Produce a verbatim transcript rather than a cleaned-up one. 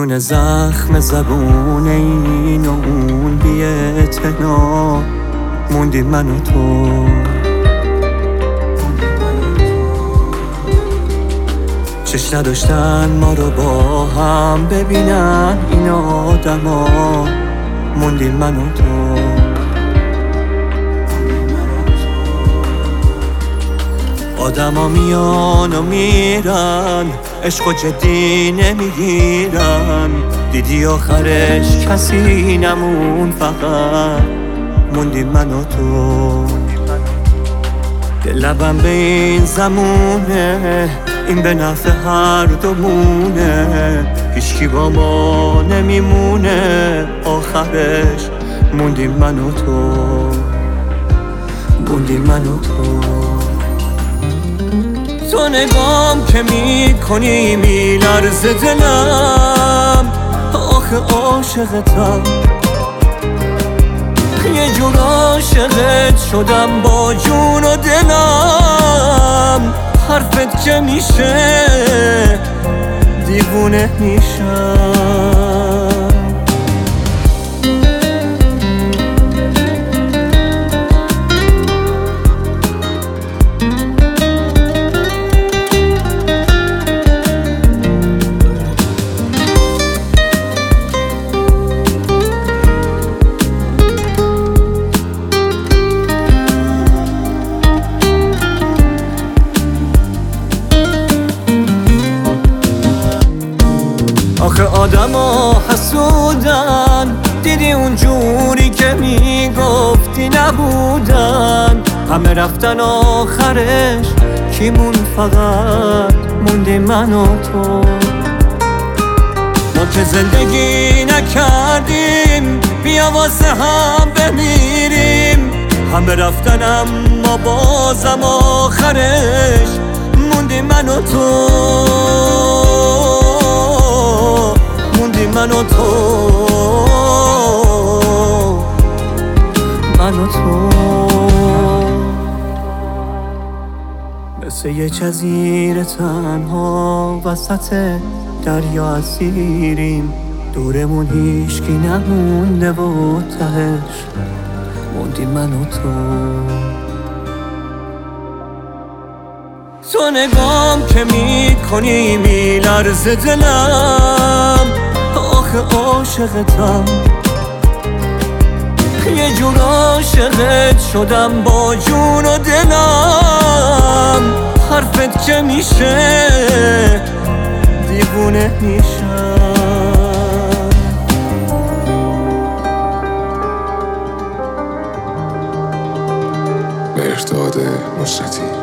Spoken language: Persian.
میونه زخم زبون این و اون بی اعتنا موندیم من و تو. چش نداشتن ما رو با هم ببینن این آدما موندیم من و تو. آدما میان و میرن عشق و جدی نمیگیرن، دیدی آخرش کسی نمون فقط موندیم من و تو. لبم به این زمونه این به نفع هر دومونه، هیچکی با ما نمیمونه آخرش موندیم من و تو. موندیم من و تو. تو نگام که میکنی میلرزه دلم، آخه عاشقتم یه جور عاشقت شدم با جون و دلم. حرفت که میشه دیوونه میشم. آخه آدم ها حسودن، دیدی اون جوری که میگفتی نبودن، همه رفتن آخرش کیمون فقط موندی من و تو. ما که زندگی نکردیم بیا واسه هم بمیریم، همه رفتن اما بازم آخرش موندی من و تو. من و تو من و تو مثل یه جزیره تنها وسط دریا اسیریم، دورمون هیچکی نمونده و تهش موندیم من و تو. تو نگام که میکنی میلرزه دلم، آخه عاشقتم یه جور عاشقت شدم با جون و دلم. حرفت که میشه دیوونه میشم. مهرداد نصرتی.